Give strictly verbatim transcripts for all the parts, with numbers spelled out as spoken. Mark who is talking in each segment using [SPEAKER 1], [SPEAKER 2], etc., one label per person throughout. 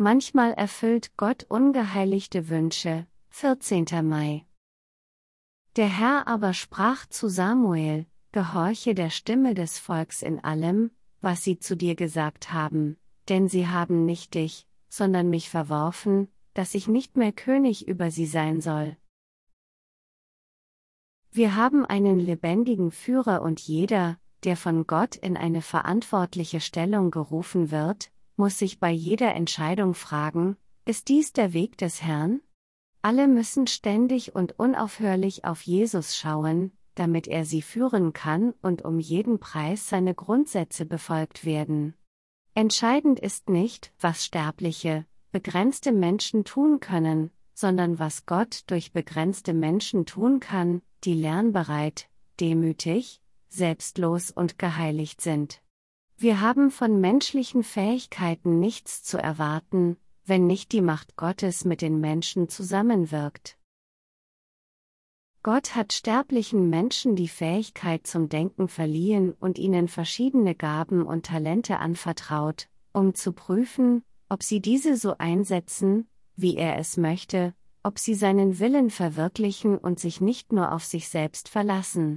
[SPEAKER 1] Manchmal erfüllt Gott ungeheiligte Wünsche. vierzehnter Mai. Der Herr aber sprach zu Samuel: Gehorche der Stimme des Volks in allem, was sie zu dir gesagt haben, denn sie haben nicht dich, sondern mich verworfen, dass ich nicht mehr König über sie sein soll. Wir haben einen lebendigen Führer und jeder, der von Gott in eine verantwortliche Stellung gerufen wird, muss sich bei jeder Entscheidung fragen: Ist dies der Weg des Herrn? Alle müssen ständig und unaufhörlich auf Jesus schauen, damit er sie führen kann und um jeden Preis seine Grundsätze befolgt werden. Entscheidend ist nicht, was sterbliche, begrenzte Menschen tun können, sondern was Gott durch begrenzte Menschen tun kann, die lernbereit, demütig, selbstlos und geheiligt sind. Wir haben von menschlichen Fähigkeiten nichts zu erwarten, wenn nicht die Macht Gottes mit den Menschen zusammenwirkt. Gott hat sterblichen Menschen die Fähigkeit zum Denken verliehen und ihnen verschiedene Gaben und Talente anvertraut, um zu prüfen, ob sie diese so einsetzen, wie er es möchte, ob sie seinen Willen verwirklichen und sich nicht nur auf sich selbst verlassen.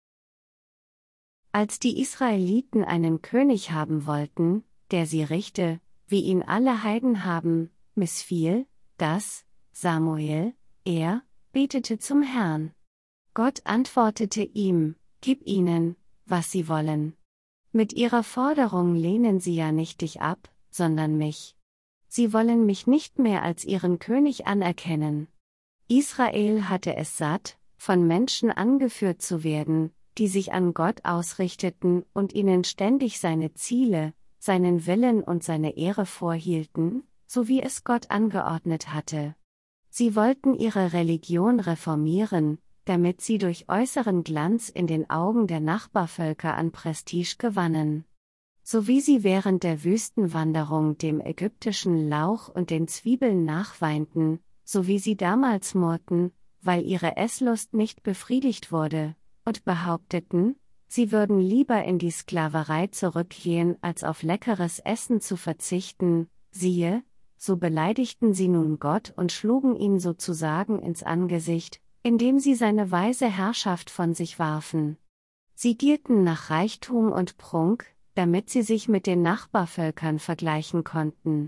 [SPEAKER 1] Als die Israeliten einen König haben wollten, der sie richte, wie ihn alle Heiden haben, missfiel, dass Samuel, er, betete zum Herrn. Gott antwortete ihm: Gib ihnen, was sie wollen. Mit ihrer Forderung lehnen sie ja nicht dich ab, sondern mich. Sie wollen mich nicht mehr als ihren König anerkennen. Israel hatte es satt, von Menschen angeführt zu werden, die sich an Gott ausrichteten und ihnen ständig seine Ziele, seinen Willen und seine Ehre vorhielten, so wie es Gott angeordnet hatte. Sie wollten ihre Religion reformieren, damit sie durch äußeren Glanz in den Augen der Nachbarvölker an Prestige gewannen. So wie sie während der Wüstenwanderung dem ägyptischen Lauch und den Zwiebeln nachweinten, so wie sie damals murrten, weil ihre Esslust nicht befriedigt wurde, und behaupteten, sie würden lieber in die Sklaverei zurückgehen, als auf leckeres Essen zu verzichten, siehe, so beleidigten sie nun Gott und schlugen ihn sozusagen ins Angesicht, indem sie seine weise Herrschaft von sich warfen. Sie gierten nach Reichtum und Prunk, damit sie sich mit den Nachbarvölkern vergleichen konnten.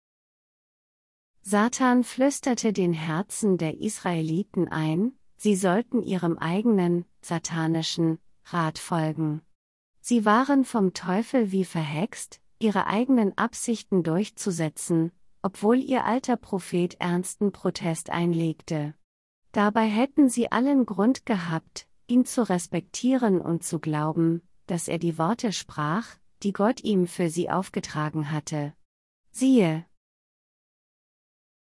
[SPEAKER 1] Satan flüsterte den Herzen der Israeliten ein, sie sollten ihrem eigenen, satanischen, Rat folgen. Sie waren vom Teufel wie verhext, ihre eigenen Absichten durchzusetzen, obwohl ihr alter Prophet ernsten Protest einlegte. Dabei hätten sie allen Grund gehabt, ihn zu respektieren und zu glauben, dass er die Worte sprach, die Gott ihm für sie aufgetragen hatte. Siehe,